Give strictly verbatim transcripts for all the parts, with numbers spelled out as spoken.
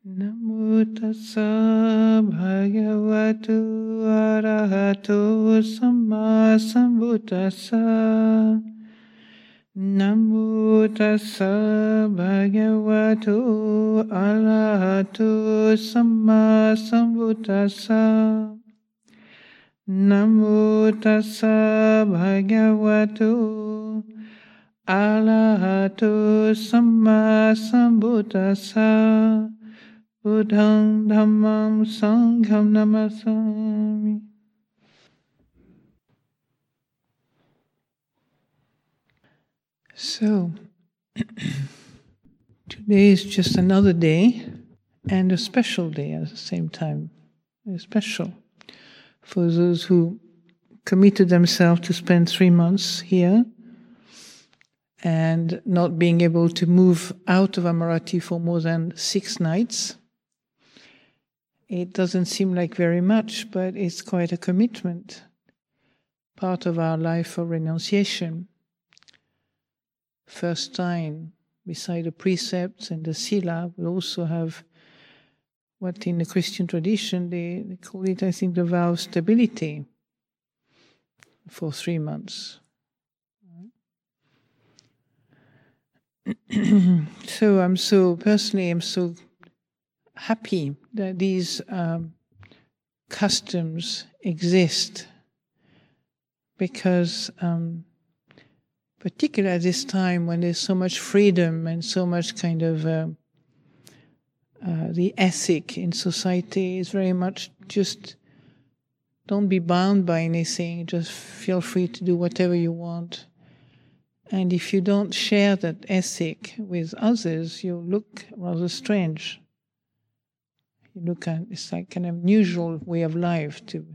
Namo tassa bhagavato arahato samma sambuddhassa. Namo tassa bhagavato arahato samma sambuddhassa. Namo tassa bhagavato arahato samma sambuddhassa. Buddhang dhammam sangham namasami. So, today is just another day and a special day at the same time. Very special for those who committed themselves to spend three months here and not being able to move out of Amarati for more than six nights. It doesn't seem like very much, but it's quite a commitment, part of our life of renunciation. First time, beside the precepts and the sila, we also have what in the Christian tradition they, they call it, I think, the vow of stability for three months. So I'm so, personally, I'm so happy that these um, customs exist, because um, particularly at this time when there's so much freedom and so much kind of uh, uh, the ethic in society is very much just don't be bound by anything, just feel free to do whatever you want. And if you don't share that ethic with others, you look rather strange. You look at, it's like an unusual way of life to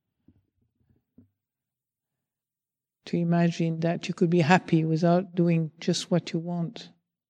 to imagine that you could be happy without doing just what you want.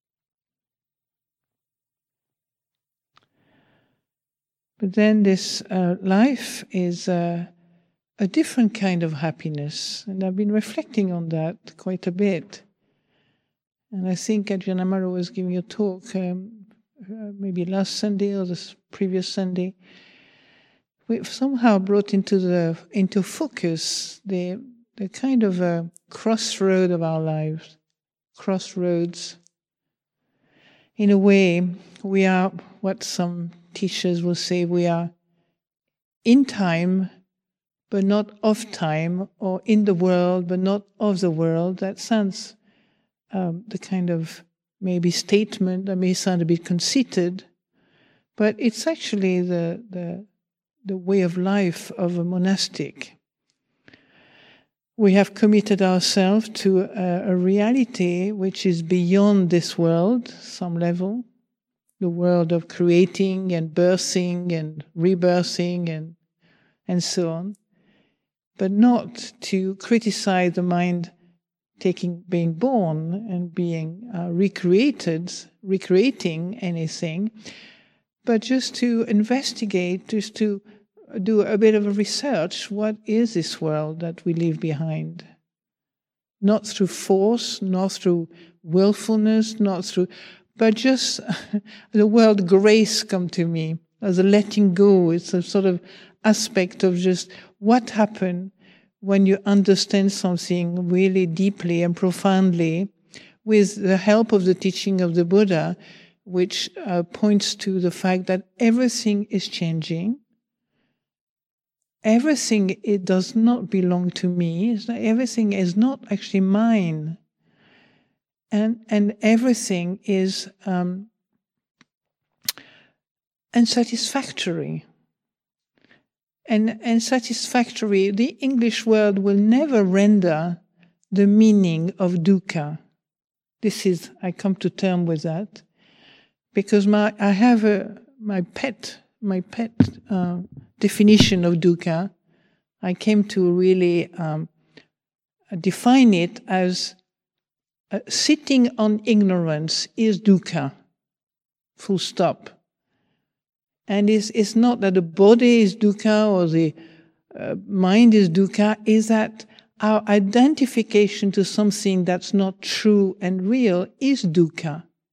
But then this uh, life is uh, a different kind of happiness, and I've been reflecting on that quite a bit. And I think Ajahn Amaro was giving a talk um, uh, maybe last Sunday or the previous Sunday. We've somehow brought into the into focus the the kind of a crossroad of our lives, crossroads. In a way, we are what some teachers will say, we are in time, but not of time, or in the world, but not of the world. That sounds um, the kind of maybe statement that may sound a bit conceited, but it's actually the the, the way of life of a monastic. We have committed ourselves to a, a reality which is beyond this world, some level, the world of creating and birthing and rebirthing and and so on, but not to criticize the mind taking being born and being uh, recreated, recreating anything, but just to investigate, just to do a bit of a research. What is this world that we leave behind? Not through force, not through willfulness, not through, but just the word grace come to me as a letting go. It's a sort of aspect of just what happened when you understand something really deeply and profoundly with the help of the teaching of the Buddha, which uh, points to the fact that everything is changing. Everything, it does not belong to me. It's not, everything is not actually mine. And and everything is um, unsatisfactory. And, and satisfactory, the English word will never render the meaning of dukkha. This is, I come to term with that, because my I have a my pet my pet uh, definition of dukkha. I came to really um, define it as uh, sitting on ignorance is dukkha. Full stop. And it's, it's not that the body is dukkha or the uh, mind is dukkha, is that our identification to something that's not true and real is dukkha.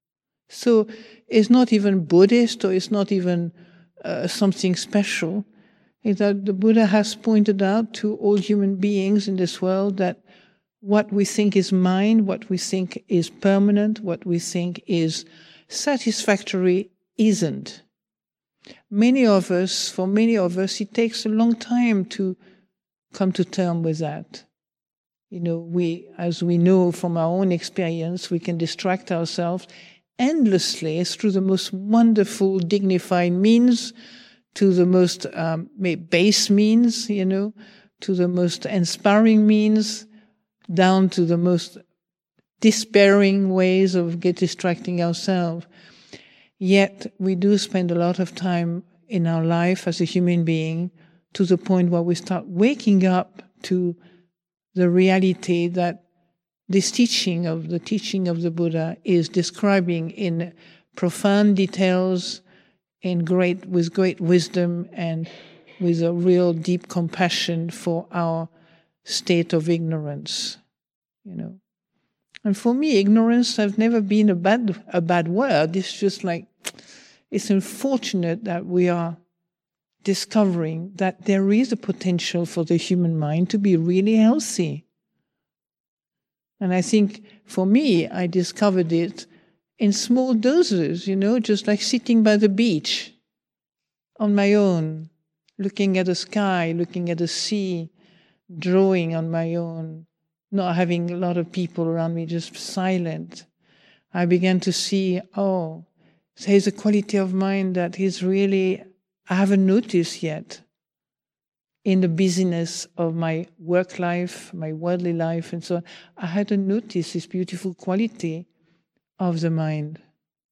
So it's not even Buddhist, or it's not even uh, something special. It's that the Buddha has pointed out to all human beings in this world that what we think is mine, what we think is permanent, what we think is satisfactory isn't. Many of us, for many of us, it takes a long time to come to terms with that. You know, we, as we know from our own experience, we can distract ourselves endlessly through the most wonderful, dignified means, to the most um, base means, you know, to the most inspiring means, down to the most despairing ways of get distracting ourselves. Yet we do spend a lot of time in our life as a human being to the point where we start waking up to the reality that this teaching of the teaching of the Buddha is describing in profound details, in great with great wisdom, and with a real deep compassion for our state of ignorance, you know. And for me, ignorance has never been a bad a bad word. It's just like, it's unfortunate that we are discovering that there is a potential for the human mind to be really healthy. And I think for me, I discovered it in small doses, you know, just like sitting by the beach on my own, looking at the sky, looking at the sea, drawing on my own, not having a lot of people around me, just silent. I began to see, oh, there's a quality of mind that is really, I haven't noticed yet in the busyness of my work life, my worldly life, and so on. I hadn't noticed this beautiful quality of the mind.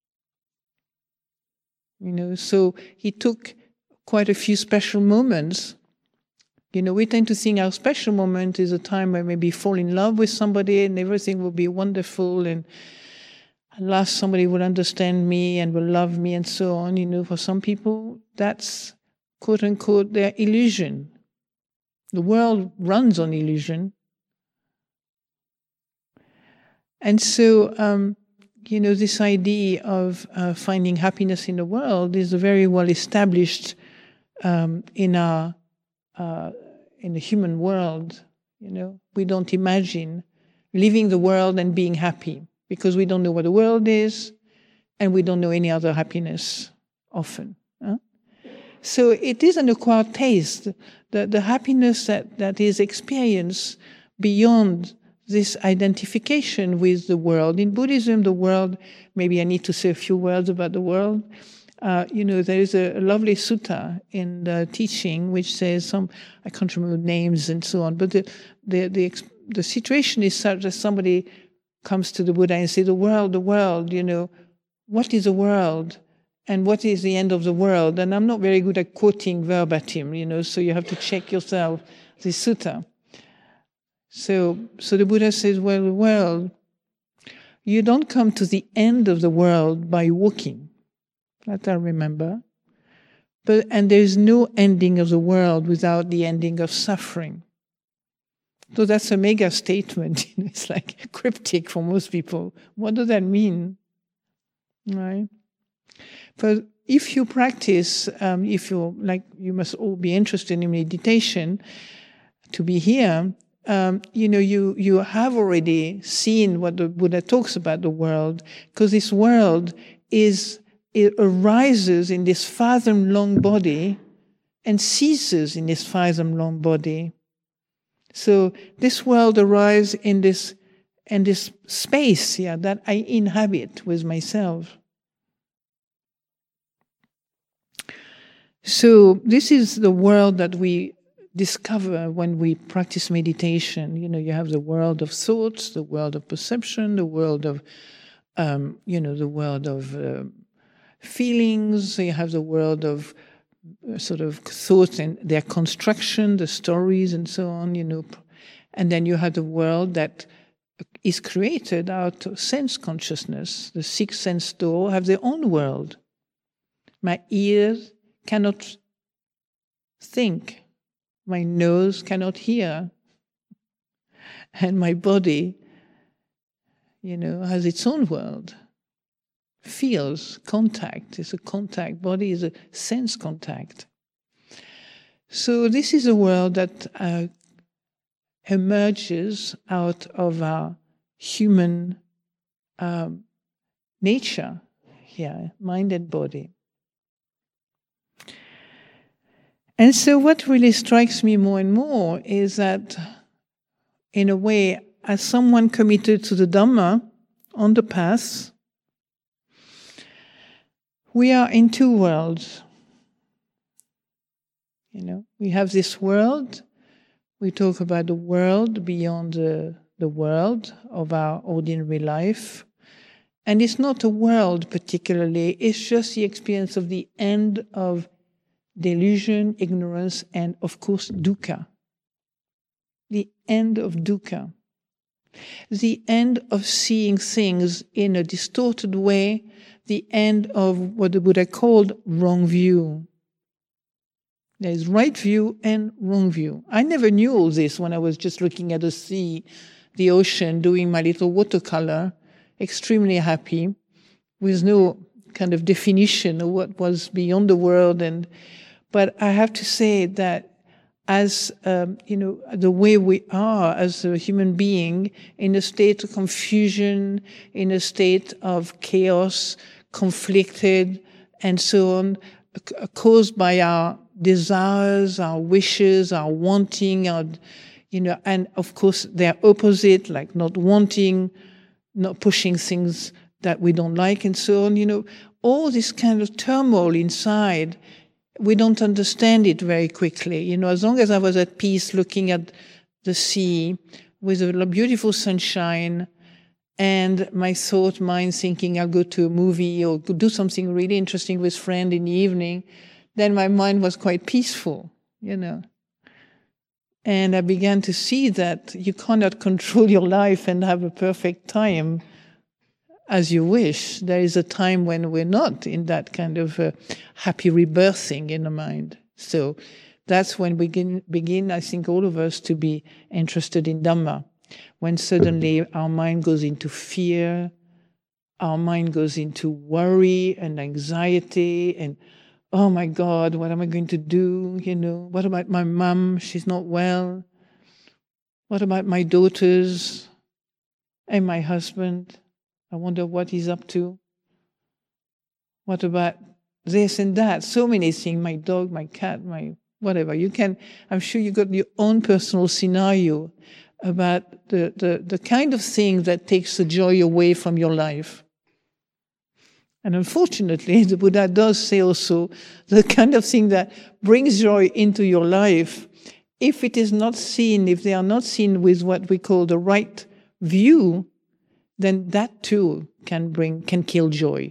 You know, so he took quite a few special moments. You know, we tend to think our special moment is a time where maybe fall in love with somebody and everything will be wonderful, and at last somebody will understand me and will love me and so on. You know, for some people, that's quote unquote their illusion. The world runs on illusion. And so, um, you know, this idea of uh, finding happiness in the world is very well established um, in our uh, in the human world. You know, we don't imagine leaving the world and being happy because we don't know what the world is, and we don't know any other happiness often. Huh? So it is an acquired taste, the, the happiness that, that is experienced beyond this identification with the world. In Buddhism, the world, maybe I need to say a few words about the world. Uh, you know, there is a, a lovely sutta in the teaching which says some, I can't remember names and so on, but the, the, the, the situation is such that somebody comes to the Buddha and says, the world, the world, you know, what is the world? And what is the end of the world? And I'm not very good at quoting verbatim, you know, so you have to check yourself, the sutta. So, so the Buddha says, well, the world, you don't come to the end of the world by walking. That I remember. But, and there's no ending of the world without the ending of suffering. So that's a mega statement. It's like cryptic for most people. What does that mean? Right? But if you practice, um, if you like, you must all be interested in meditation to be here. Um, you know, you you have already seen what the Buddha talks about the world, because this world is it arises in this fathom-long body and ceases in this fathom-long body. So this world arrives in this in this space, yeah, that I inhabit with myself. So this is the world that we discover when we practice meditation. You know, you have the world of thoughts, the world of perception, the world of, um, you know, the world of uh, feelings. You have the world of uh, sort of thoughts and their construction, the stories and so on, you know. And then you have the world that is created out of sense consciousness. The six sense doors have their own world. My ears cannot think. My nose cannot hear. And my body, you know, has its own world. feels contact. It's a contact. Body is a sense contact. So this is a world that uh, emerges out of our human um, nature here, mind and body. And so what really strikes me more and more is that, in a way, as someone committed to the Dhamma on the path, we are in two worlds. You know, we have this world. We talk about the world beyond the, the world of our ordinary life. And it's not a world particularly, it's just the experience of the end of delusion, ignorance, and of course, dukkha. The end of dukkha. The end of seeing things in a distorted way, the end of what the Buddha called wrong view. There is right view and wrong view. I never knew all this when I was just looking at the sea, the ocean, doing my little watercolor, extremely happy, with no kind of definition of what was beyond the world. And but I have to say that as, um, you know, the way we are as a human being, in a state of confusion, in a state of chaos, conflicted, and so on, caused by our desires, our wishes, our wanting, our, you know, and of course they're opposite, like not wanting, not pushing things that we don't like, and so on. You know, all this kind of turmoil inside, we don't understand it very quickly. You know, as long as I was at peace looking at the sea with a beautiful sunshine and my thought, mind thinking I'll go to a movie or do something really interesting with friend in the evening, then my mind was quite peaceful, you know. And I began to see that you cannot control your life and have a perfect time as you wish. There is a time when we're not in that kind of uh, happy rebirthing in the mind. So that's when we begin, begin, I think, all of us to be interested in Dhamma. When suddenly our mind goes into fear, our mind goes into worry and anxiety and, oh my God, what am I going to do? You know, what about my mum? She's not well. What about my daughters and my husband? I wonder what he's up to. What about this and that? So many things, my dog, my cat, my whatever. You can, I'm sure you got your own personal scenario about the, the, the kind of thing that takes the joy away from your life. And unfortunately, the Buddha does say also the kind of thing that brings joy into your life, if it is not seen, if they are not seen with what we call the right view, then that too can bring, can kill joy.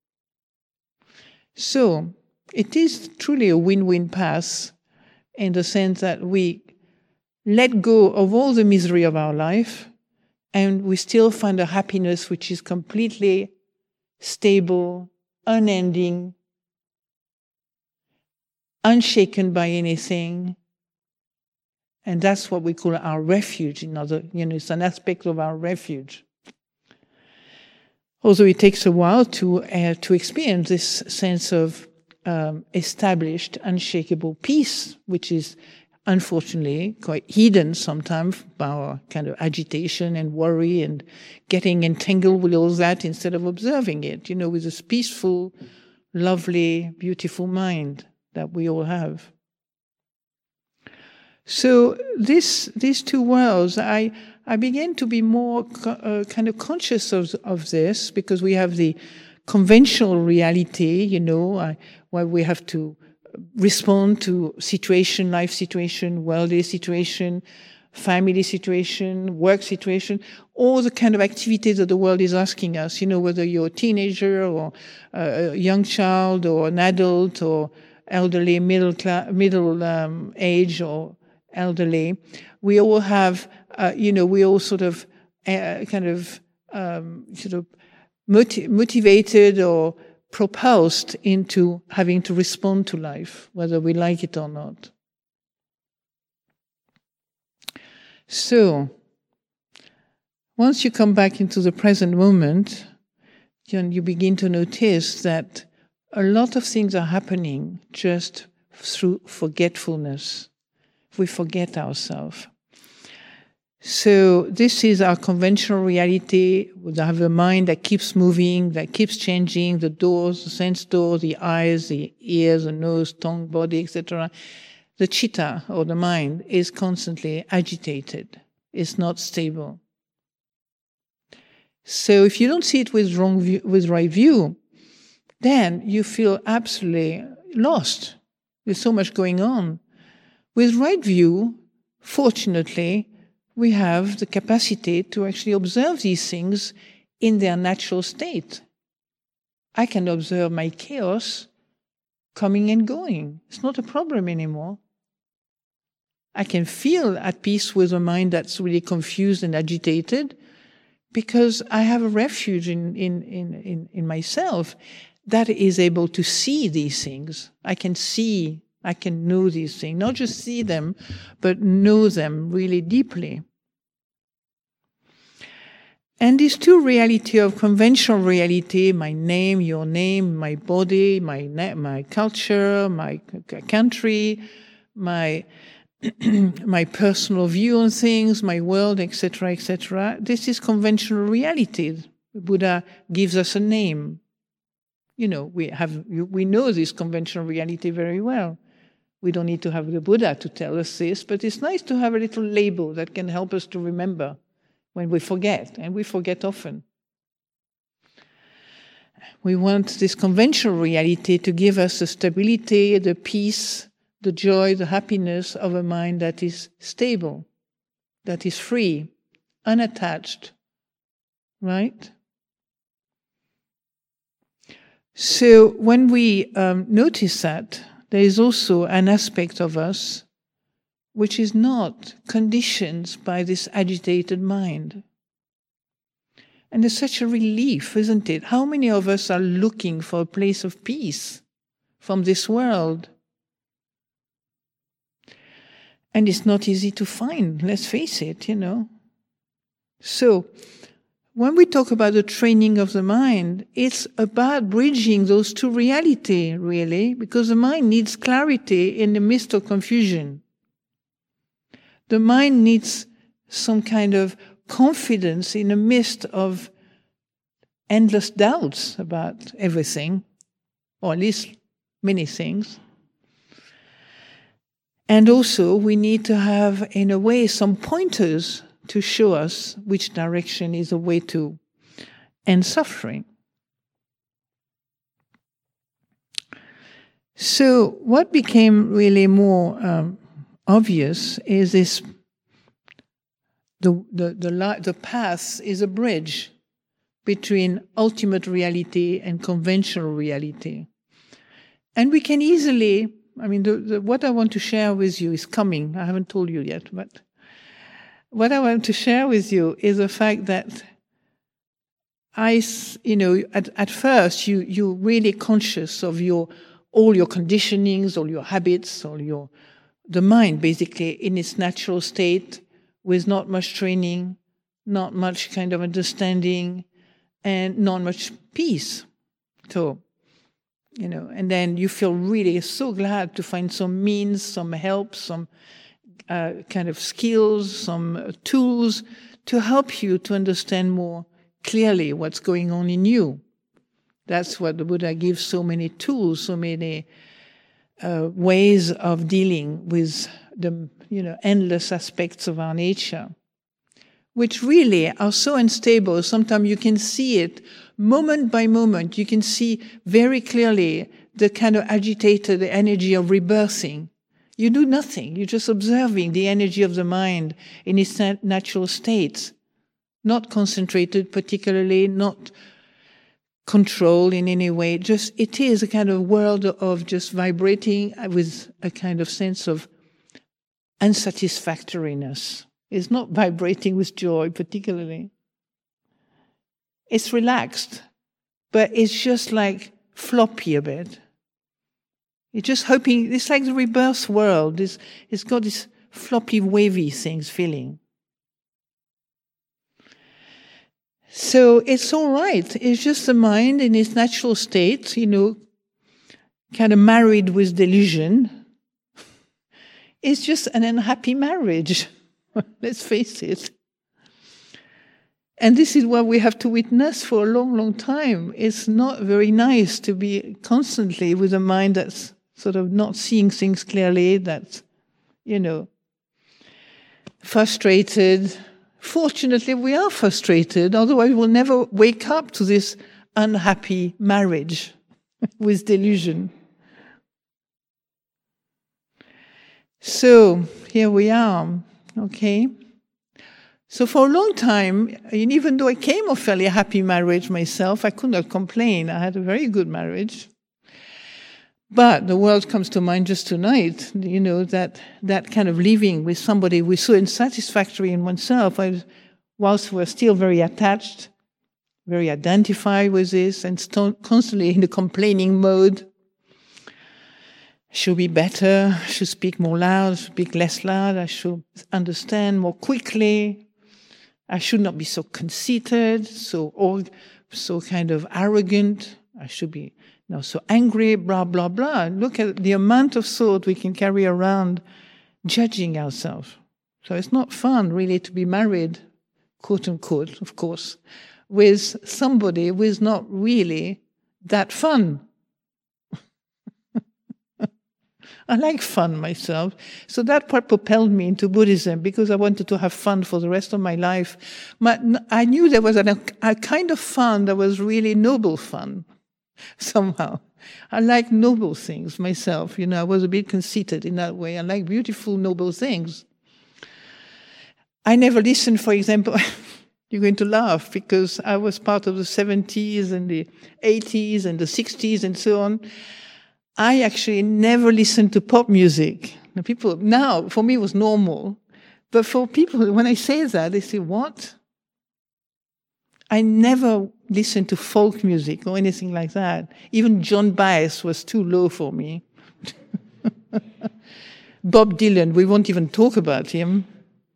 So it is truly a win-win path in the sense that we let go of all the misery of our life and we still find a happiness which is completely stable, unending, unshaken by anything. And that's what we call our refuge. In other, you know, it's an aspect of our refuge. Although it takes a while to uh, to experience this sense of um, established, unshakable peace, which is unfortunately quite hidden sometimes by our kind of agitation and worry and getting entangled with all that instead of observing it, you know, with this peaceful, lovely, beautiful mind that we all have. So this these two worlds, I I began to be more uh, kind of conscious of of this, because we have the conventional reality, you know, uh, where we have to respond to situation, life situation, worldly situation, family situation, work situation, all the kind of activities that the world is asking us, you know, whether you're a teenager or a young child or an adult or elderly, middle class, middle um, age or elderly. We all have, uh, you know, we all sort of uh, kind of um, sort of motiv- motivated or propulsed into having to respond to life, whether we like it or not. So, once you come back into the present moment, you, you begin to notice that a lot of things are happening just through forgetfulness. We forget ourselves. So this is our conventional reality. We have a mind that keeps moving, that keeps changing, the doors, the sense door, the eyes, the ears, the nose, tongue, body, et cetera. The chitta, or the mind, is constantly agitated. It's not stable. So if you don't see it with wrong view, with right view, then you feel absolutely lost. There's so much going on. With right view, fortunately, we have the capacity to actually observe these things in their natural state. I can observe my chaos coming and going. It's not a problem anymore. I can feel at peace with a mind that's really confused and agitated because I have a refuge in, in, in, in, in myself that is able to see these things. I can see I can know these things, not just see them, but know them really deeply. And these two realities of conventional reality, my name, your name, my body, my my culture, my country, my my personal view on things, my world, et cetera, et cetera. This is conventional reality. Buddha gives us a name. You know, we have we know this conventional reality very well. We don't need to have the Buddha to tell us this, but it's nice to have a little label that can help us to remember when we forget, and we forget often. We want this conventional reality to give us the stability, the peace, the joy, the happiness of a mind that is stable, that is free, unattached, right? So when we um, notice that, there is also an aspect of us which is not conditioned by this agitated mind. And it's such a relief, isn't it? How many of us are looking for a place of peace from this world? And it's not easy to find, let's face it, you know. So, when we talk about the training of the mind, it's about bridging those two realities, really, because the mind needs clarity in the midst of confusion. The mind needs some kind of confidence in the midst of endless doubts about everything, or at least many things. And also, we need to have, in a way, some pointers to show us which direction is a way to end suffering. So what became really more um, obvious is this, the, the, the, the path is a bridge between ultimate reality and conventional reality. And we can easily, I mean, the, the, what I want to share with you is coming. I haven't told you yet, but what I want to share with you is the fact that I, you know, at, at first you, you're really conscious of your, all your conditionings, all your habits, all your, the mind basically in its natural state with not much training, not much kind of understanding, and not much peace. So, you know, and then you feel really so glad to find some means, some help, some Uh, kind of skills, some uh, tools to help you to understand more clearly what's going on in you. That's what the Buddha gives so many tools, so many uh, ways of dealing with the, you know, endless aspects of our nature, which really are so unstable. Sometimes you can see it moment by moment. You can see very clearly the kind of agitated energy of rebirthing. You do nothing. You're just observing the energy of the mind in its natural states, not concentrated particularly, not controlled in any way. Just it is a kind of world of just vibrating with a kind of sense of unsatisfactoriness. It's not vibrating with joy particularly. It's relaxed, but it's just like floppy a bit. It's just hoping, it's like the rebirth world. It's, it's got this floppy, wavy things feeling. So it's all right. It's just the mind in its natural state, you know, kind of married with delusion. It's just an unhappy marriage. Let's face it. And this is what we have to witness for a long, long time. It's not very nice to be constantly with a mind that's sort of not seeing things clearly, that's, you know, frustrated. Fortunately, we are frustrated, otherwise we'll never wake up to this unhappy marriage with delusion. So, here we are, okay? So for a long time, and even though I came of a fairly happy marriage myself, I could not complain. I had a very good marriage. But the world comes to mind just tonight, you know, that that kind of living with somebody who is so unsatisfactory in oneself, I was, whilst we're still very attached, very identified with this, and st- constantly in the complaining mode. I should be better, I should speak more loud, speak less loud, I should understand more quickly, I should not be so conceited, so old, so kind of arrogant, I should be you know, so angry, blah, blah, blah. Look at the amount of thought we can carry around judging ourselves. So it's not fun, really, to be married, quote unquote, of course, with somebody who is not really that fun. I like fun myself. So that part propelled me into Buddhism because I wanted to have fun for the rest of my life. But I knew there was a, a kind of fun that was really noble fun, somehow. I like noble things myself. You know, I was a bit conceited in that way. I like beautiful, noble things. I never listened, for example, you're going to laugh, because I was part of the seventies and the eighties and the sixties and so on. I actually never listened to pop music. Now, people, now, for me, it was normal. But for people, when I say that, they say, what? I never listened to folk music or anything like that. Even John Baez was too low for me. Bob Dylan, we won't even talk about him.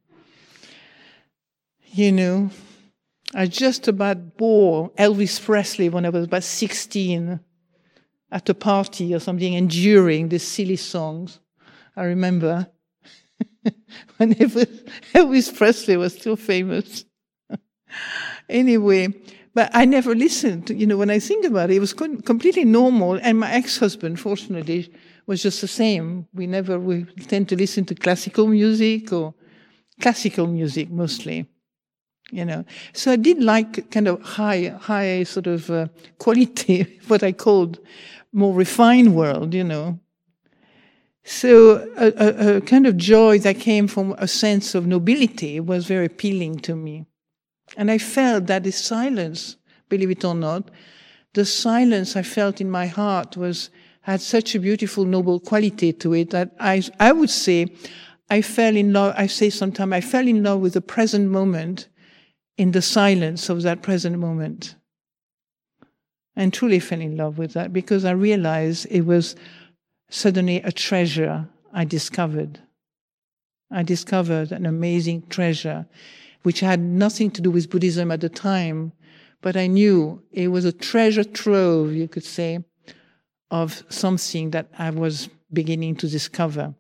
You know, I just about bore Elvis Presley when I was about sixteen. At a party or something, enduring these silly songs. I remember when Elvis Presley was still famous. Anyway, but I never listened. You know, when I think about it, it was completely normal. And my ex-husband, fortunately, was just the same. We never, we tend to listen to classical music or classical music mostly. You know, so I did like kind of high, high sort of uh, quality, what I called more refined world, you know. So a, a, a kind of joy that came from a sense of nobility was very appealing to me. And I felt that the silence, believe it or not, the silence I felt in my heart was had such a beautiful, noble quality to it that I, I would say I fell in love, I say sometimes, I fell in love with the present moment in the silence of that present moment. And truly fell in love with that because I realized it was suddenly a treasure I discovered. I discovered an amazing treasure which had nothing to do with Buddhism at the time, but I knew it was a treasure trove, you could say, of something that I was beginning to discover.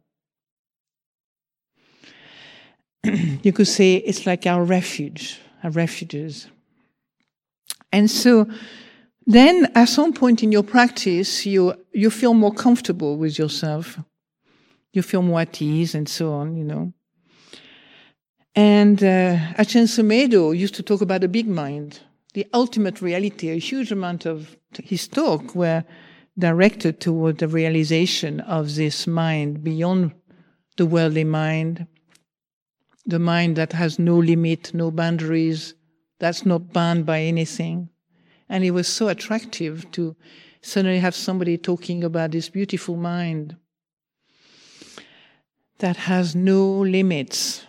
You could say it's like our refuge, our refuges. And so then at some point in your practice, you you feel more comfortable with yourself. You feel more at ease and so on, you know. And uh, Ajahn Sumedho used to talk about a big mind, the ultimate reality. A huge amount of his talk were directed toward the realization of this mind beyond the worldly mind, the mind that has no limit, no boundaries, that's not bound by anything. And it was so attractive to suddenly have somebody talking about this beautiful mind that has no limits,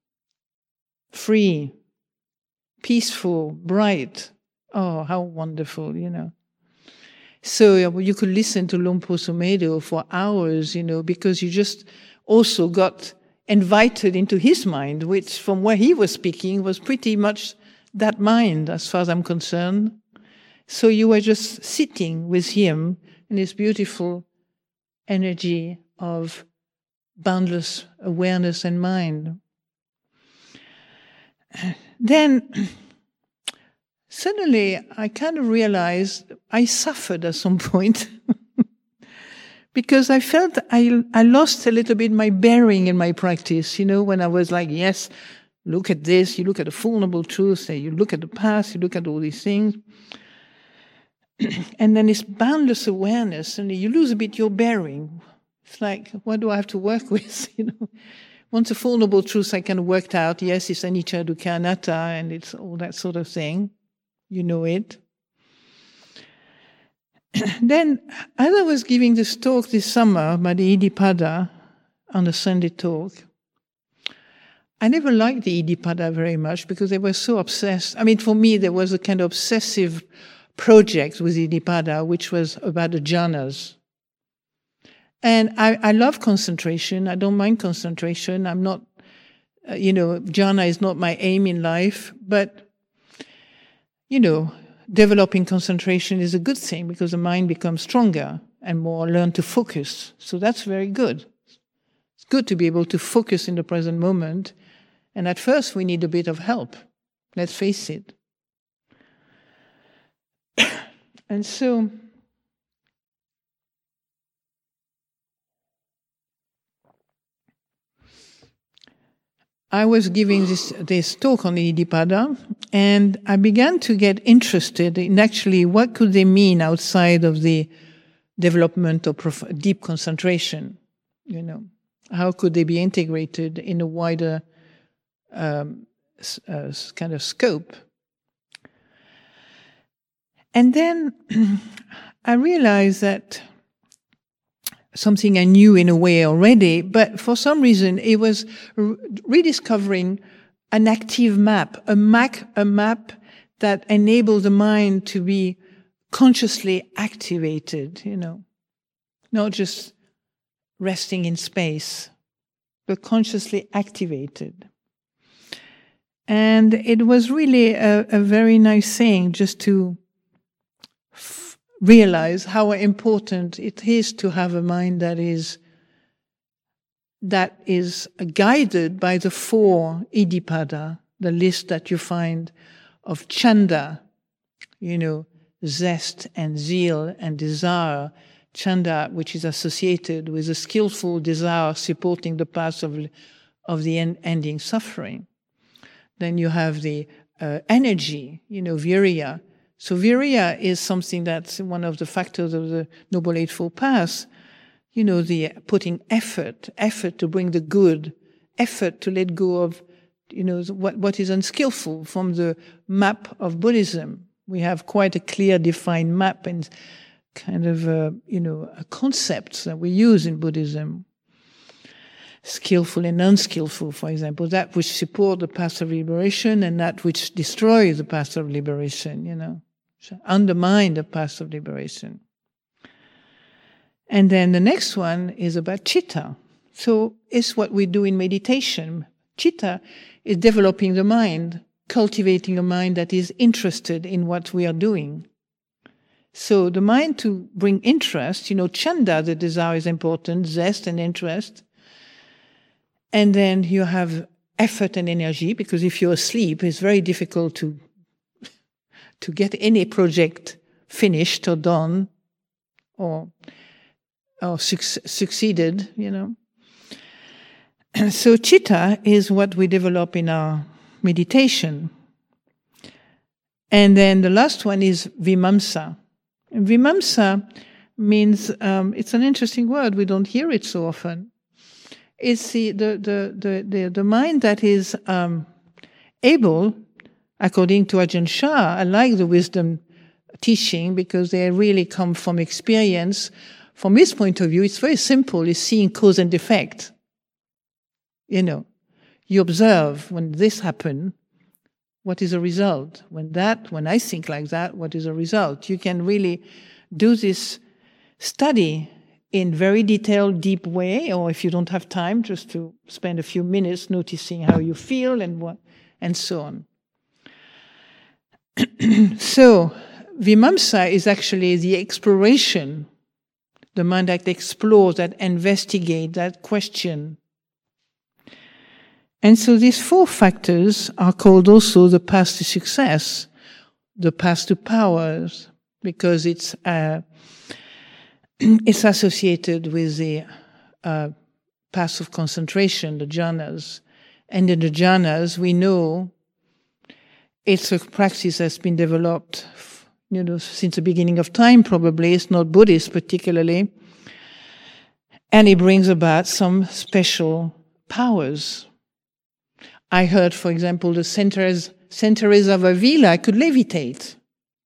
free, peaceful, bright. Oh, how wonderful, you know. So you could listen to Luang Por Sumedho for hours, you know, because you just also got invited into his mind, which from where he was speaking was pretty much that mind, as far as I'm concerned. So you were just sitting with him in this beautiful energy of boundless awareness and mind. Then suddenly I kind of realized I suffered at some point because I felt I, I lost a little bit my bearing in my practice, you know, when I was like, yes, look at this, you look at the Four Noble Truths, you look at the past, you look at all these things. And then this boundless awareness, and you lose a bit your bearing. It's like, what do I have to work with? You know, once the Four Noble Truths I kind of worked out, yes, it's anicca, dukkha, anatta, and it's all that sort of thing. You know it. Then, as I was giving this talk this summer by the Iddhipada on the Sunday talk, I never liked the Iddhipada very much because they were so obsessed. I mean, for me, there was a kind of obsessive project with Iddhipada, which was about the jhanas. And I, I love concentration. I don't mind concentration. I'm not, uh, you know, jhana is not my aim in life. But, you know, developing concentration is a good thing because the mind becomes stronger and more learn to focus. So that's very good. It's good to be able to focus in the present moment. And at first we need a bit of help. Let's face it. And so I was giving this, this talk on the Iddhipada, and I began to get interested in actually what could they mean outside of the development of prof- deep concentration. You know, how could they be integrated in a wider um, uh, kind of scope? And then I realized that something I knew in a way already, but for some reason it was re- rediscovering an active map, a map, a map that enabled the mind to be consciously activated, you know, not just resting in space, but consciously activated. And it was really a, a very nice thing just to f- realize how important it is to have a mind that is that is guided by the four Iddhipada, the list that you find of chanda, you know, zest and zeal and desire. Chanda, which is associated with a skillful desire supporting the path of, of the end, ending suffering. Then you have the uh, energy, you know, virya. So virya is something that's one of the factors of the Noble Eightfold Path. You know, the putting effort, effort to bring the good, effort to let go of, you know, what, what is unskillful from the map of Buddhism. We have quite a clear defined map and kind of, uh, you know, concepts that we use in Buddhism. Skillful and unskillful, for example, that which support the path of liberation and that which destroy the path of liberation, you know, so undermine the path of liberation. And then the next one is about citta. So it's what we do in meditation. Citta is developing the mind, cultivating a mind that is interested in what we are doing. So the mind to bring interest, you know, chanda, the desire is important, zest and interest. And then you have effort and energy, because if you're asleep, it's very difficult to, to get any project finished or done or, or su- succeeded, you know. And so citta is what we develop in our meditation. And then the last one is vimamsa. And vimamsa means, um, it's an interesting word, we don't hear it so often. It's the, the, the, the, the, the mind that is um, able, according to Ajahn Chah, I like the wisdom teaching because they really come from experience. From his point of view, it's very simple, it's seeing cause and effect. You know, you observe when this happens, what is the result? When that, when I think like that, what is the result? You can really do this study in very detailed, deep way, or if you don't have time, just to spend a few minutes noticing how you feel and what, and so on. So, Vimamsa is actually the exploration, the mind that explores, that investigates, that question. And so these four factors are called also the path to success, the path to powers, because it's uh, it's associated with the uh, path of concentration, the jhanas. And in the jhanas, we know it's a practice that's been developed, you know, since the beginning of time, probably. It's not Buddhist particularly. And it brings about some special powers. I heard, for example, the Saint Teresa of Avila could levitate.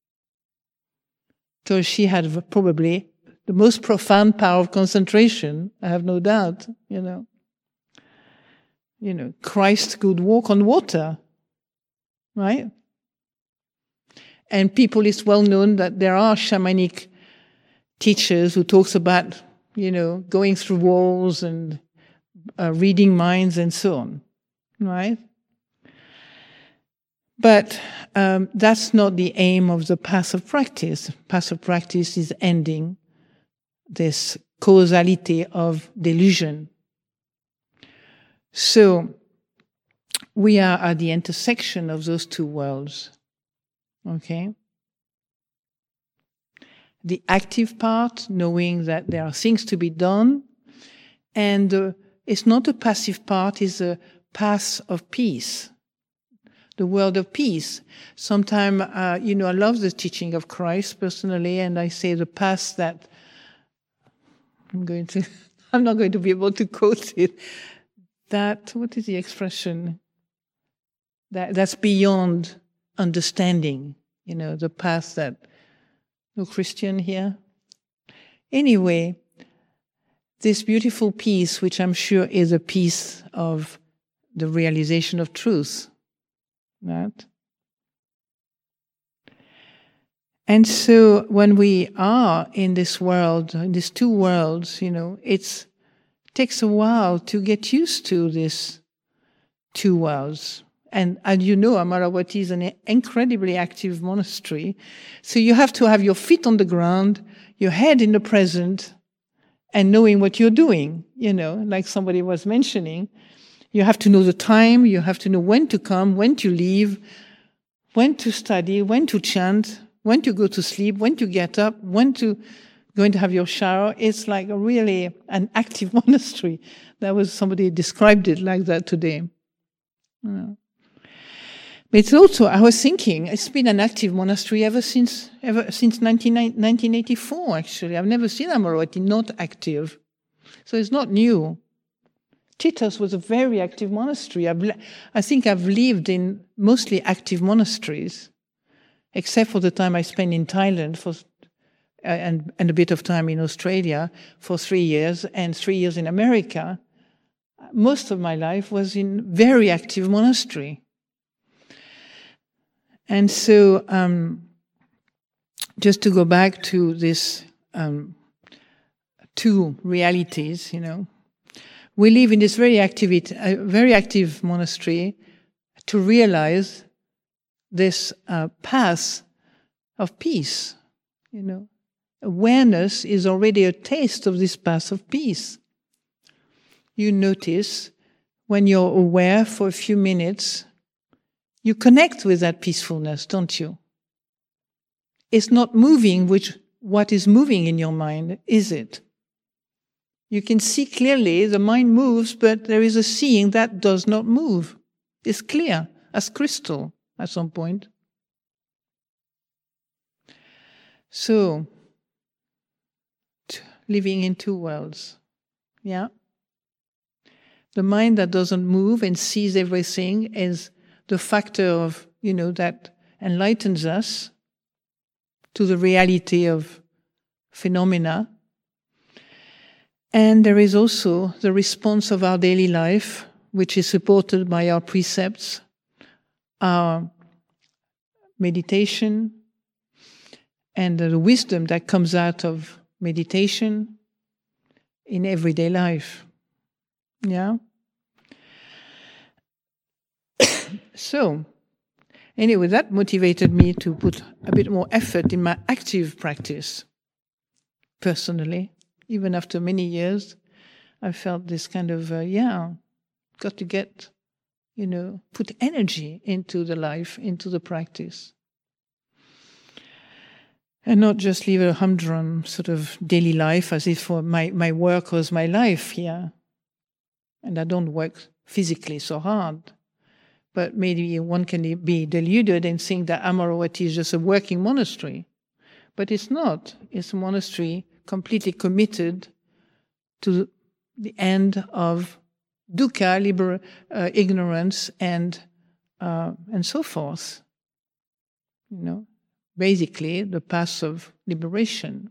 So she had probably the most profound power of concentration, I have no doubt, you know. You know, Christ could walk on water, right? And people, it's well known that there are shamanic teachers who talks about, you know, going through walls and uh, reading minds and so on, right? But um, that's not the aim of the path of practice. Path of practice is ending this causality of delusion. So we are at the intersection of those two worlds. Okay? The active part, knowing that there are things to be done, and uh, it's not a passive part, it's a path of peace. The world of peace. Sometimes, uh, you know, I love the teaching of Christ personally, and I say the path that I'm going to, I'm not going to be able to quote it. That, what is the expression? That that's beyond understanding. You know, the path that, no Christian here? Anyway, this beautiful peace, which I'm sure is a piece of the realization of truth. Right? And so when we are in this world, in these two worlds, you know, it takes a while to get used to these two worlds. And as you know, Amaravati is an incredibly active monastery. So you have to have your feet on the ground, your head in the present, and knowing what you're doing, you know, like somebody was mentioning. You have to know the time, you have to know when to come, when to leave, when to study, when to chant, when to go to sleep, when to get up, when to go to have your shower. It's like a really an active monastery. That was, somebody described it like that today. Yeah. But it's also, I was thinking, it's been an active monastery ever since ever since nineteen eighty-four, actually. I've never seen Amaravati not active. So it's not new. Chitos was a very active monastery. I've, I think I've lived in mostly active monasteries, except for the time I spent in Thailand for, uh, and, and a bit of time in Australia for three years, and three years in America. Most of my life was in very active monastery. And so, um, just to go back to this um, two realities, you know, we live in this very active, uh, very active monastery to realize this uh, path of peace. You know, awareness is already a taste of this path of peace. You notice when you're aware for a few minutes, you connect with that peacefulness, don't you? It's not moving which what is moving in your mind, is it? You can see clearly the mind moves, but there is a seeing that does not move. It's clear as crystal at some point. So, t- living in two worlds. Yeah? The mind that doesn't move and sees everything is the factor of, you know, that enlightens us to the reality of phenomena. And there is also the response of our daily life, which is supported by our precepts, our meditation, and the wisdom that comes out of meditation in everyday life. Yeah? So, Anyway, that motivated me to put a bit more effort in my active practice. Personally, even after many years, I felt this kind of, uh, yeah, got to get, you know, put energy into the life, into the practice. And not just live a humdrum sort of daily life as if for my, my work was my life here. And I don't work physically so hard. But maybe one can be deluded and think that Amaravati is just a working monastery. But it's not. It's a monastery completely committed to the end of dukkha, liber, uh, ignorance, and uh, and so forth. You know, basically the path of liberation.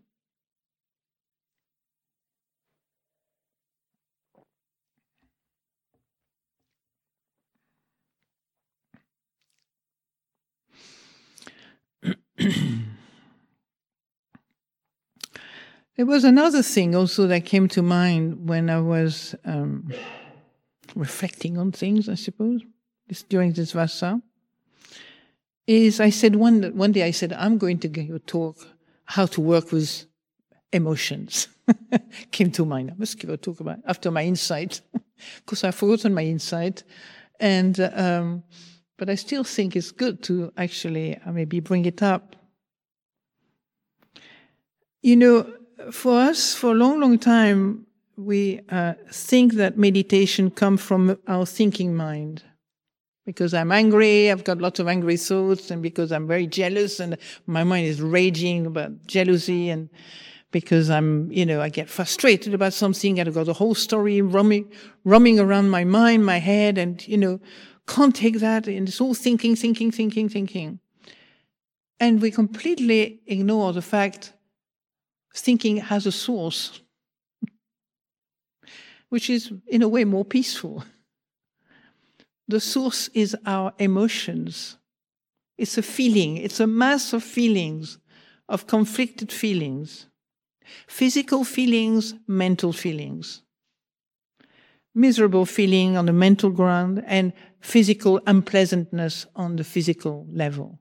There was another thing also that came to mind when I was um, reflecting on things, I suppose, this, during this Vassa, is I said one, one day I said, I'm going to give a talk how to work with emotions. Came to mind. I must give a talk about it after my insight. Because I've forgotten my insight. And, um, but I still think it's good to actually uh, maybe bring it up. You know, for us, for a long, long time, we uh, think that meditation comes from our thinking mind. Because I'm angry, I've got lots of angry thoughts, and because I'm very jealous, and my mind is raging about jealousy, and because I'm, you know, I get frustrated about something, I've got a whole story roaming, roaming around my mind, my head, and, you know, can't take that, and it's all thinking, thinking, thinking, thinking. And we completely ignore the fact thinking has a source, which is, in a way, more peaceful. The source is our emotions. It's a feeling. It's a mass of feelings, of conflicted feelings. Physical feelings, mental feelings. Miserable feeling on the mental ground and physical unpleasantness on the physical level.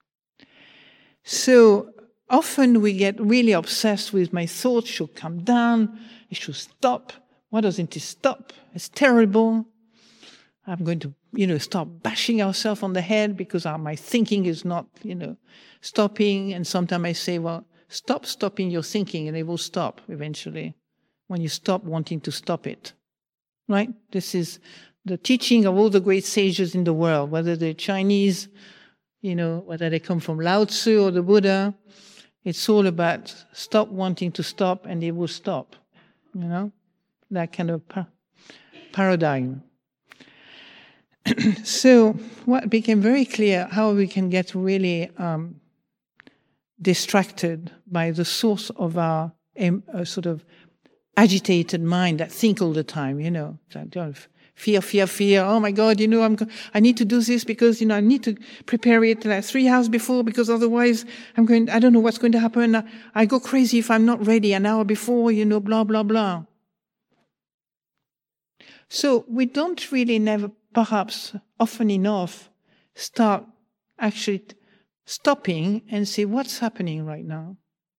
So often we get really obsessed with my thoughts should come down, it should stop. Why doesn't it stop? It's terrible. I'm going to, you know, start bashing ourselves on the head because our, my thinking is not, you know, stopping. And sometimes I say, well, stop stopping your thinking and it will stop eventually when you stop wanting to stop it. Right? This is the teaching of all the great sages in the world, whether they're Chinese, you know, whether they come from Lao Tzu or the Buddha. It's all about stop wanting to stop and it will stop. You know? That kind of pa- paradigm. So what became very clear, how we can get really um, distracted by the source of our um, uh, sort of agitated mind that think all the time, you know, fear, fear, fear. Oh my God, you know, I'm, go- I need to do this because, you know, I need to prepare it like three hours before because otherwise I'm going, I don't know what's going to happen. I, I go crazy if I'm not ready an hour before, you know, blah, blah, blah. So we don't really never, perhaps often enough, start actually stopping and say, what's happening right now?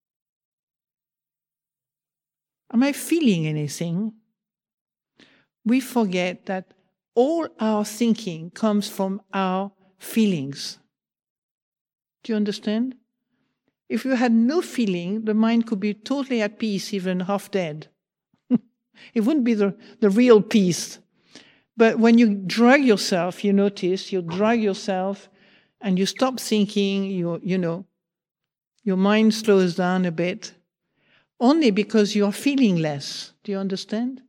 Am I feeling anything? We forget that all our thinking comes from our feelings. Do you understand? If you had no feeling, the mind could be totally at peace, even half dead. It wouldn't be the, the real peace. But when you drag yourself, you notice, you drag yourself and you stop thinking, you, you know, your mind slows down a bit, only because you're feeling less. Do you understand?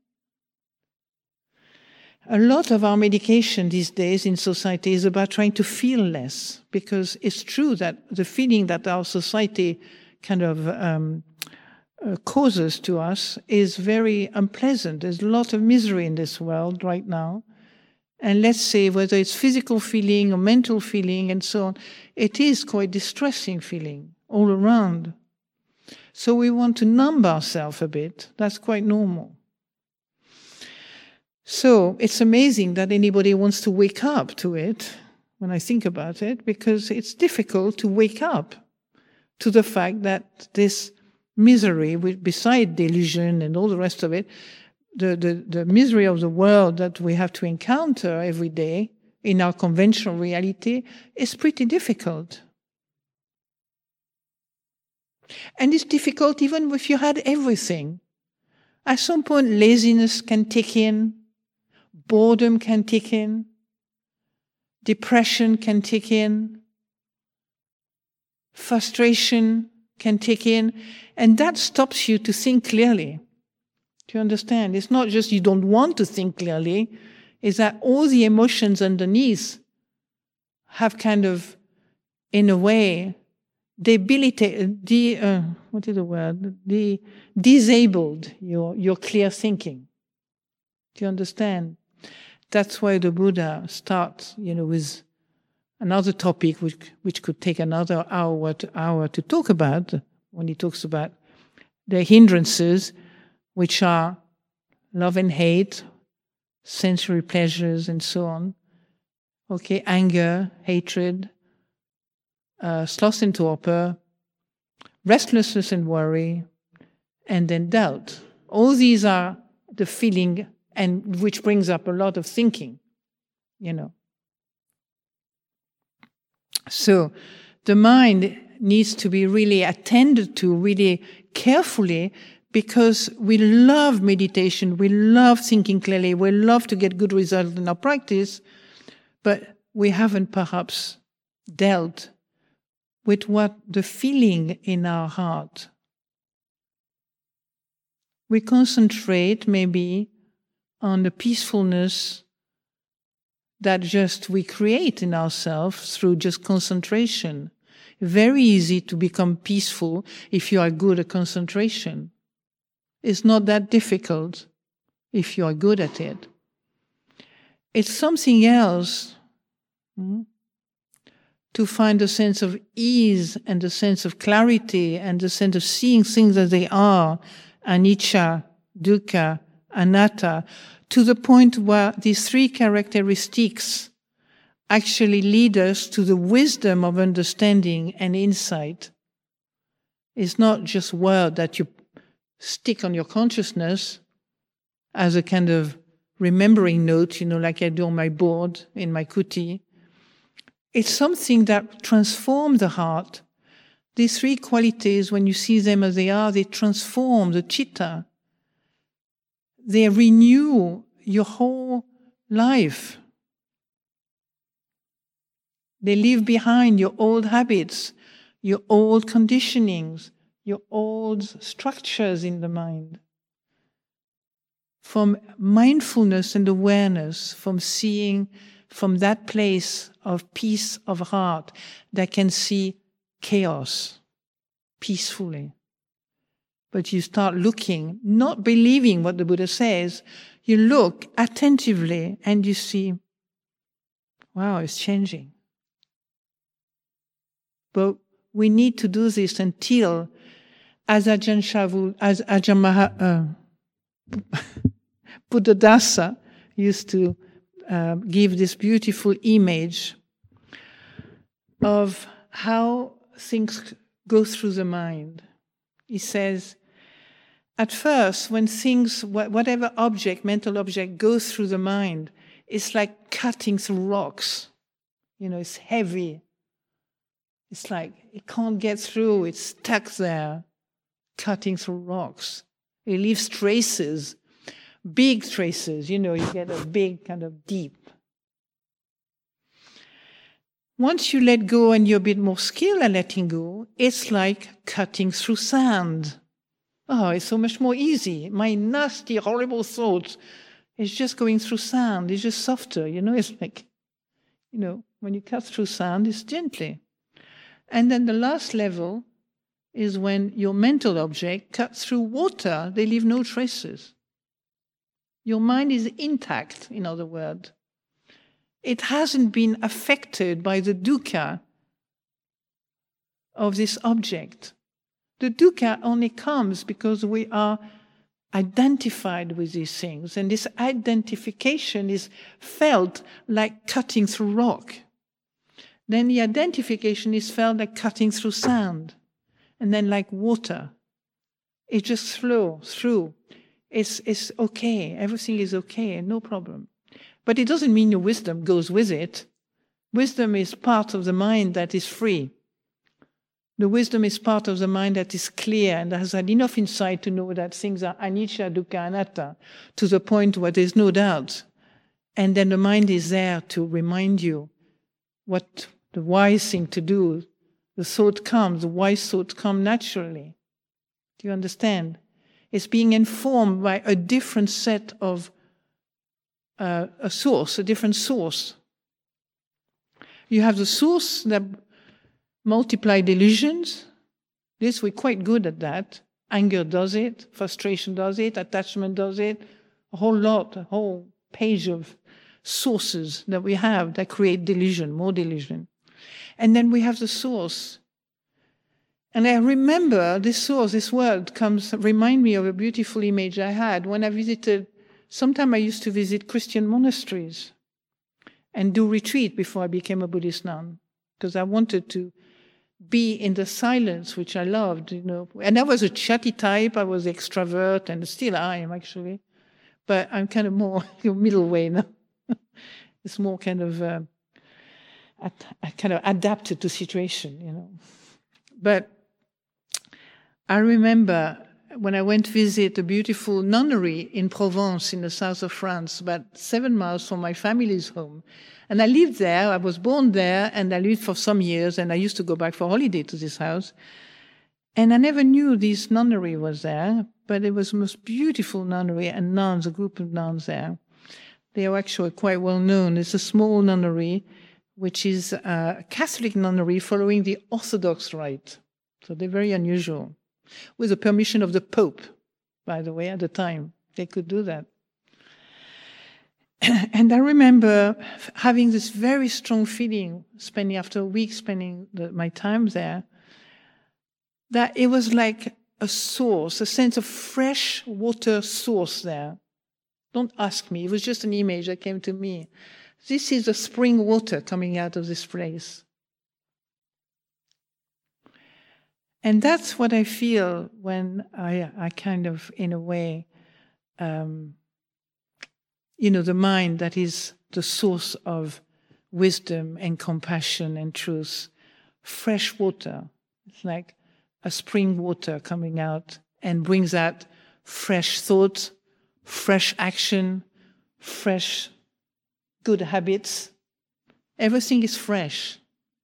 A lot of our medication these days in society is about trying to feel less, because it's true that the feeling that our society kind of um, uh, causes to us is very unpleasant. There's a lot of misery in this world right now. And let's say whether it's physical feeling or mental feeling and so on, it is quite distressing feeling all around. So we want to numb ourselves a bit. That's quite normal. So it's amazing that anybody wants to wake up to it, when I think about it, because it's difficult to wake up to the fact that this misery, beside delusion and all the rest of it, the, the, the misery of the world that we have to encounter every day in our conventional reality is pretty difficult. And it's difficult even if you had everything. At some point, laziness can kick in, boredom can kick in, depression can kick in, frustration can kick in, and that stops you to think clearly. Do you understand? It's not just you don't want to think clearly, it's that all the emotions underneath have kind of, in a way, debilitated, de, uh, what is the word? De, disabled your, your clear thinking. Do you understand? That's why the Buddha starts, you know, with another topic which which could take another hour to hour to talk about, when he talks about the hindrances, which are love and hate, sensory pleasures, and so on. Okay, anger, hatred, uh, sloth and torpor, restlessness and worry, and then doubt. All these are the feeling, and which brings up a lot of thinking, you know. So the mind needs to be really attended to really carefully, because we love meditation, we love thinking clearly, we love to get good results in our practice, but we haven't perhaps dealt with what the feeling in our heart. We concentrate maybe on the peacefulness that just we create in ourselves through just concentration. Very easy to become peaceful if you are good at concentration. It's not that difficult if you are good at it. It's something else hmm, to find a sense of ease and a sense of clarity and the sense of seeing things as they are, anicca, dukkha, anatta, to the point where these three characteristics actually lead us to the wisdom of understanding and insight. It's not just word that you stick on your consciousness as a kind of remembering note, you know, like I do on my board in my kuti. It's something that transforms the heart. These three qualities, when you see them as they are, they transform the citta. They renew your whole life. They leave behind your old habits, your old conditionings, your old structures in the mind. From mindfulness and awareness, from seeing from that place of peace of heart that can see chaos peacefully. But you start looking, not believing what the Buddha says, you look attentively and you see, wow, it's changing. But we need to do this until, as Ajahn Shavu, as Ajahn Maha, uh, Buddhadasa used to uh, give this beautiful image of how things go through the mind. He says, at first, when things, whatever object, mental object, goes through the mind, it's like cutting through rocks. You know, it's heavy. It's like it can't get through, it's stuck there, cutting through rocks. It leaves traces, big traces, you know, you get a big kind of deep. Once you let go and you're a bit more skilled at letting go, it's like cutting through sand. Oh, it's so much more easy. My nasty, horrible thoughts is just going through sand. It's just softer, you know, it's like, you know, when you cut through sand, it's gently. And then the last level is when your mental object cuts through water, they leave no traces. Your mind is intact, in other words. It hasn't been affected by the dukkha of this object. The dukkha only comes because we are identified with these things, and this identification is felt like cutting through rock. then the identification is felt like cutting through sand, and then like water. It just flows through. It's, it's okay. Everything is okay, no problem. But it doesn't mean your wisdom goes with it. Wisdom is part of the mind that is free. The wisdom is part of the mind that is clear and has had enough insight to know that things are anicca, dukkha, anatta, to the point where there's no doubt. And then the mind is there to remind you what the wise thing to do. The thought comes, the wise thought comes naturally. Do you understand? It's being informed by a different set of, uh, a source, a different source. You have the source that multiply delusions. This, we're quite good at that. Anger does it, frustration does it, attachment does it, a whole lot, a whole page of sources that we have that create delusion, more delusion. And then we have the source. And I remember this source, this word comes, remind me of a beautiful image I had when I visited, sometime I used to visit Christian monasteries and do retreat before I became a Buddhist nun, because I wanted to be in the silence, which I loved, you know. And I was a chatty type, I was extrovert, and still I am actually. But I'm kind of more middle way now. It's more kind of, uh, I kind of adapted to situation, you know. But I remember when I went to visit a beautiful nunnery in Provence, in the south of France, about seven miles from my family's home. And I lived there, I was born there, and I lived for some years, and I used to go back for holiday to this house. And I never knew this nunnery was there, but it was the most beautiful nunnery, and nuns, a group of nuns there. They are actually quite well known. It's a small nunnery, which is a Catholic nunnery following the Orthodox rite. So they're very unusual. With the permission of the Pope, by the way, at the time. They could do that. And I remember having this very strong feeling, spending after a week spending the, my time there, that it was like a source, a sense of fresh water source there. Don't ask me, it was just an image that came to me. This is the spring water coming out of this place. And that's what I feel when I, I kind of, in a way, um, you know, the mind that is the source of wisdom and compassion and truth. Fresh water. It's like a spring water coming out and brings out fresh thought, fresh action, fresh good habits. Everything is fresh.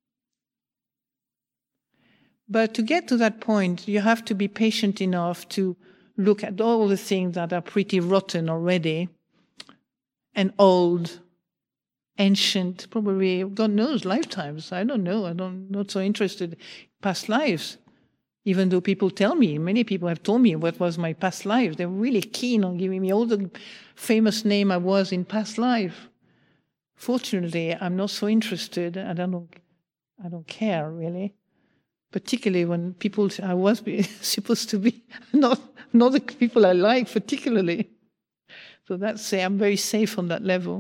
But to get to that point, you have to be patient enough to look at all the things that are pretty rotten already and old, ancient, probably, God knows, lifetimes. I don't know. I don't, not so interested in past lives. Even though people tell me, many people have told me what was my past life. They're really keen on giving me all the famous name I was in past life. Fortunately, I'm not so interested. I don't, I don't care, really. Particularly when people I was be, supposed to be, not, not the people I like particularly. So that's, I'm very safe on that level.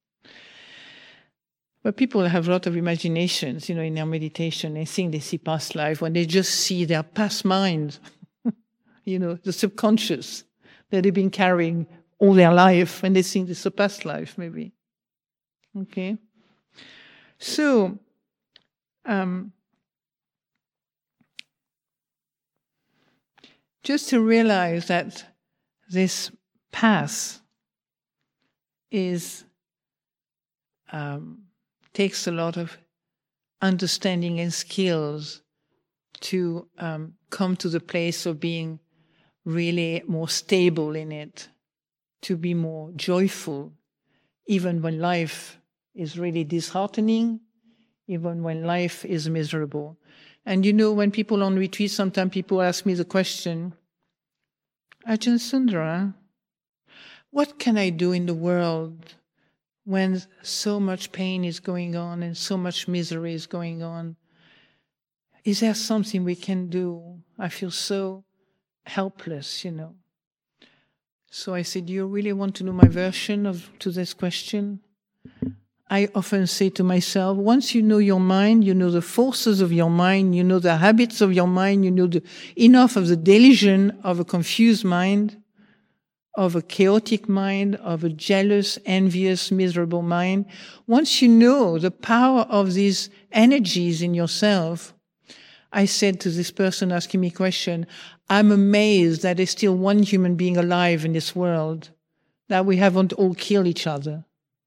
But people have a lot of imaginations, you know, in their meditation. They think they see past life when they just see their past mind, you know, the subconscious that they've been carrying all their life, and they think it's a past life, maybe. Okay? So, um, just to realize that this path is um, takes a lot of understanding and skills to um, come to the place of being really more stable in it, to be more joyful, even when life is really disheartening, even when life is miserable. And you know, when people on retreat, sometimes people ask me the question, Ajahn Sundara, what can I do in the world when so much pain is going on and so much misery is going on? Is there something we can do? I feel so helpless, you know. So I said, do you really want to know my version of to this question? I often say to myself, once you know your mind, you know the forces of your mind, you know the habits of your mind, you know the, enough of the delusion of a confused mind, of a chaotic mind, of a jealous, envious, miserable mind. Once you know the power of these energies in yourself, I said to this person asking me a question, I'm amazed that there's still one human being alive in this world, that we haven't all killed each other.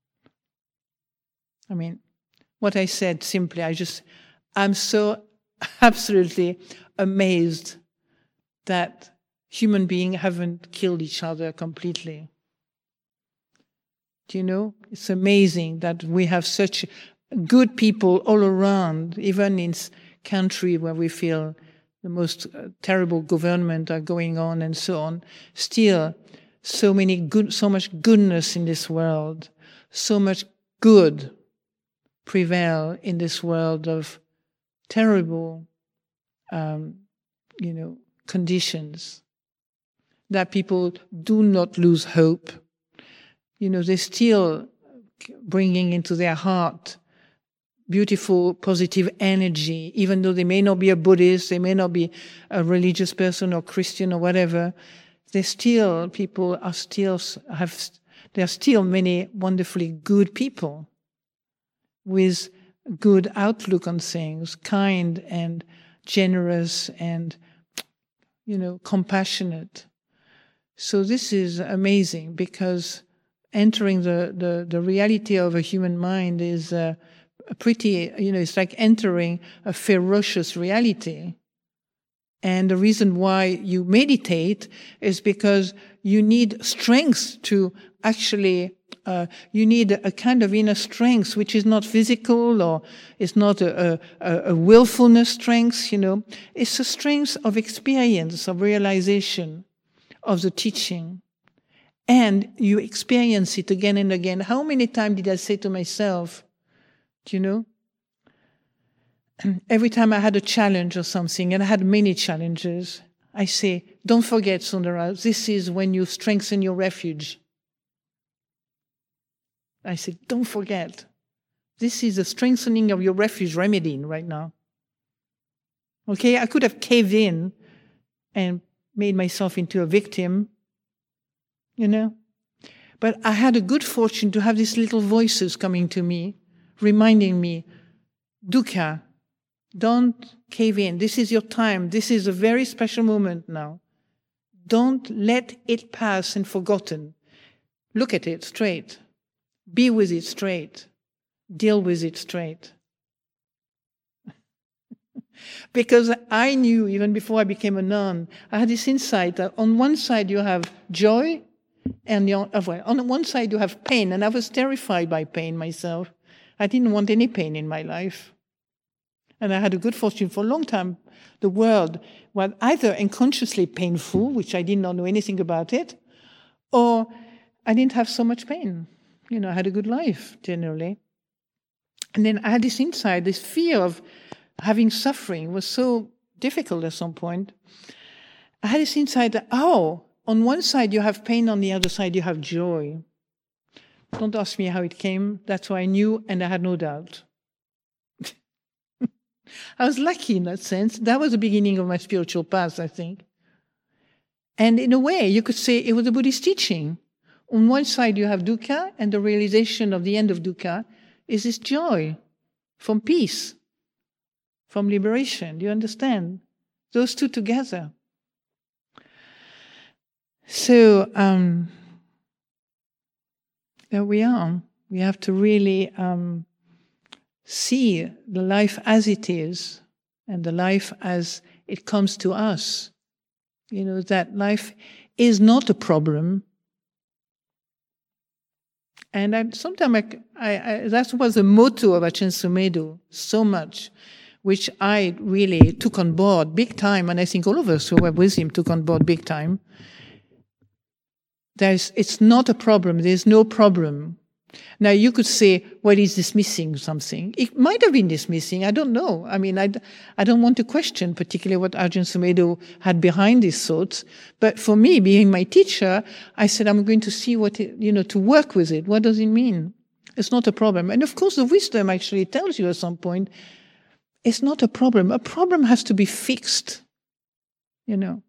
I mean, what I said simply, I just, I'm so absolutely amazed that human beings haven't killed each other completely. Do you know? It's amazing that we have such good people all around, even in country where we feel the most uh, terrible government are going on and so on. Still, so many good, so much goodness in this world, so much good prevail in this world of terrible, um, you know, conditions, that people do not lose hope. You know, they're still bringing into their heart beautiful, positive energy, even though they may not be a Buddhist, they may not be a religious person or Christian or whatever. They still, people are still, have, there are still many wonderfully good people with good outlook on things, kind and generous and, you know, compassionate. So this is amazing, because entering the, the, the reality of a human mind is uh, a pretty, you know, it's like entering a ferocious reality. And the reason why you meditate is because you need strength to actually, uh, you need a kind of inner strength, which is not physical, or it's not a, a, a willfulness strength, you know. It's a strength of experience, of realization of the teaching. And you experience it again and again. How many times did I say to myself, do you know? Every time I had a challenge or something, and I had many challenges, I say, don't forget, Sundara, this is when you strengthen your refuge. I say, don't forget. This is the strengthening of your refuge remedy right now. Okay, I could have caved in and made myself into a victim, you know. But I had a good fortune to have these little voices coming to me, reminding me, dukkha, don't cave in. This is your time. This is a very special moment now. Don't let it pass and forgotten. Look at it straight. Be with it straight. Deal with it straight. Because I knew, even before I became a nun, I had this insight that on one side you have joy, and on one side you have pain. And I was terrified by pain myself. I didn't want any pain in my life. And I had a good fortune for a long time. The world was either unconsciously painful, which I did not know anything about it, or I didn't have so much pain. You know, I had a good life, generally. And then I had this insight, this fear of having suffering was so difficult at some point. I had this insight that, oh, on one side you have pain, on the other side you have joy. Don't ask me how it came. That's what I knew, and I had no doubt. I was lucky in that sense. That was the beginning of my spiritual path, I think. And in a way, you could say it was a Buddhist teaching. On one side, you have dukkha, and the realization of the end of dukkha is this joy from peace, from liberation. Do you understand? Those two together. So, um, there we are. We have to really um, see the life as it is, and the life as it comes to us. You know, that life is not a problem. And I, sometimes I, I, I, that was the motto of Ajahn Sumedho, so much, which I really took on board big time, and I think all of us who were with him took on board big time. There's, it's not a problem. There's no problem. Now, you could say, well, he's dismissing something. It might have been dismissing. I don't know. I mean, I, I don't want to question particularly what Ajahn Sumedho had behind his thoughts. But for me, being my teacher, I said, I'm going to see what, it, you know, to work with it. What does it mean? It's not a problem. And of course, the wisdom actually tells you at some point, it's not a problem. A problem has to be fixed, you know.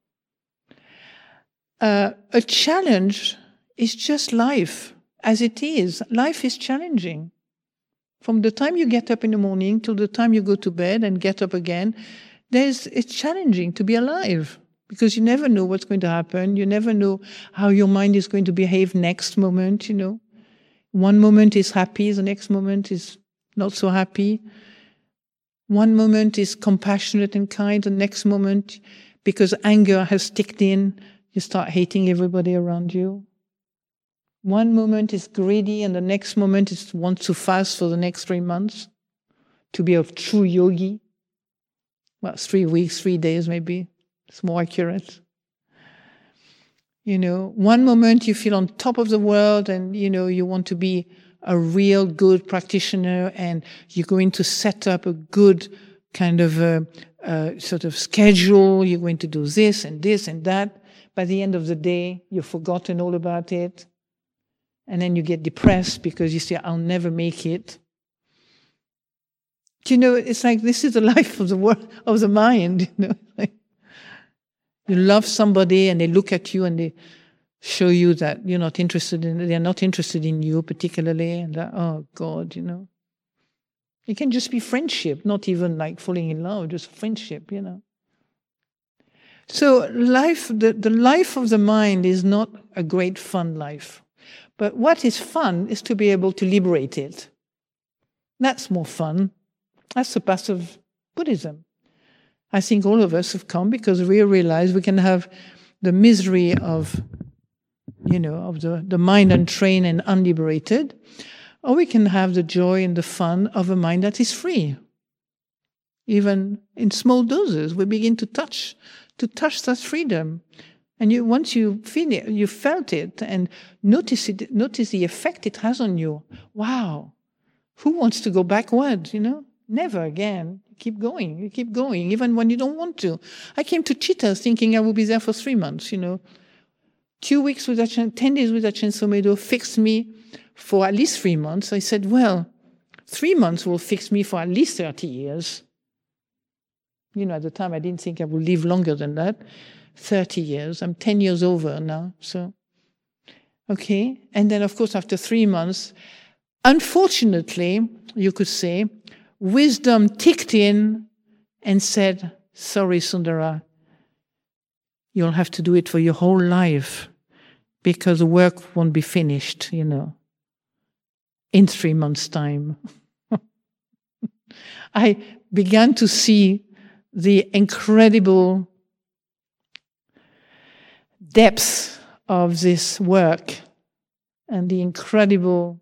Uh, a challenge is just life as it is. Life is challenging. From the time you get up in the morning till the time you go to bed and get up again, there's, it's challenging to be alive because you never know what's going to happen. You never know how your mind is going to behave next moment, you know. One moment is happy, the next moment is not so happy. One moment is compassionate and kind, the next moment, because anger has kicked in, you start hating everybody around you. One moment is greedy, and the next moment is wants to fast for the next three months to be a true yogi. Well, three weeks, three days maybe. It's more accurate. You know, one moment you feel on top of the world and, you know, you want to be a real good practitioner and you're going to set up a good kind of a, a sort of schedule. You're going to do this and this and that. By the end of the day, you've forgotten all about it. And then you get depressed because you say, I'll never make it. You know, it's like this is the life of the world, of the mind. You know, like you love somebody and they look at you and they show you that you're not interested in, they're not interested in you particularly. And that, oh God, you know. It can just be friendship, not even like falling in love, just friendship, you know. So life, the, the life of the mind is not a great fun life. But what is fun is to be able to liberate it. That's more fun. That's the path of Buddhism. I think all of us have come because we realize we can have the misery of, you know, of the, the mind untrained and unliberated, or we can have the joy and the fun of a mind that is free. Even in small doses, we begin to touch to touch that freedom. And you, once you feel it, you felt it and notice it, notice the effect it has on you. Wow. Who wants to go backward, you know? Never again. You keep going, you keep going, even when you don't want to. I came to Chitta thinking I would be there for three months, you know. Two weeks with Ajahn, ten days with Ajahn Sumedho fixed me for at least three months. I said, well, three months will fix me for at least thirty years. You know, at the time I didn't think I would live longer than that. thirty years. I'm ten years over now. So, okay. And then, of course, after three months, unfortunately, you could say, wisdom ticked in and said, sorry, Sundara, you'll have to do it for your whole life because the work won't be finished, you know, in three months' time. I began to see the incredible depth of this work and the incredible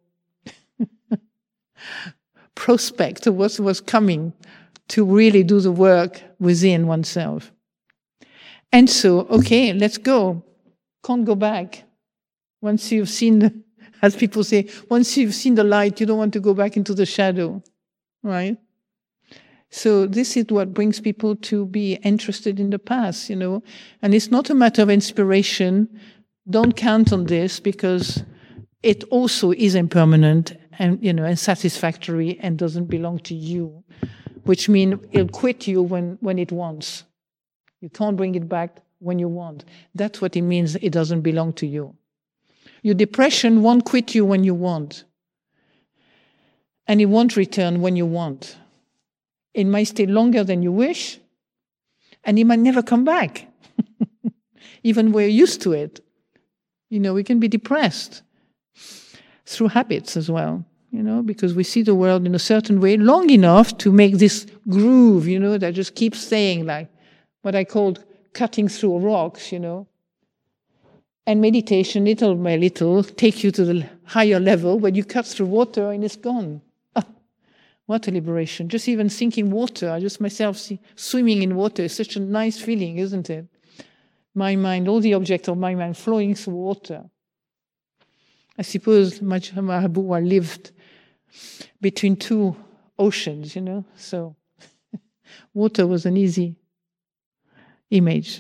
prospect of what was coming to really do the work within oneself. And so, okay, let's go. Can't go back. Once you've seen, the, as people say, once you've seen the light, you don't want to go back into the shadow, right? So this is what brings people to be interested in the past, you know. And it's not a matter of inspiration. Don't count on this because it also is impermanent and, you know, and satisfactory and doesn't belong to you, which means it'll quit you when, when it wants. You can't bring it back when you want. That's what it means it doesn't belong to you. Your depression won't quit you when you want. And it won't return when you want. It might stay longer than you wish, and it might never come back. Even we're used to it. You know, we can be depressed through habits as well, you know, because we see the world in a certain way long enough to make this groove, you know, that just keeps staying, like what I called cutting through rocks, you know. And meditation, little by little, take you to the higher level where you cut through water and it's gone. What a liberation. Just even thinking water, I just myself see, swimming in water is such a nice feeling, isn't it? My mind, all the objects of my mind flowing through water. I suppose Mahabua lived between two oceans, you know, so water was an easy image.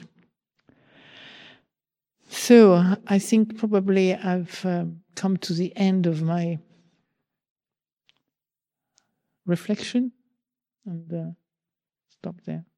So I think probably I've um, come to the end of my reflection and uh, stop there.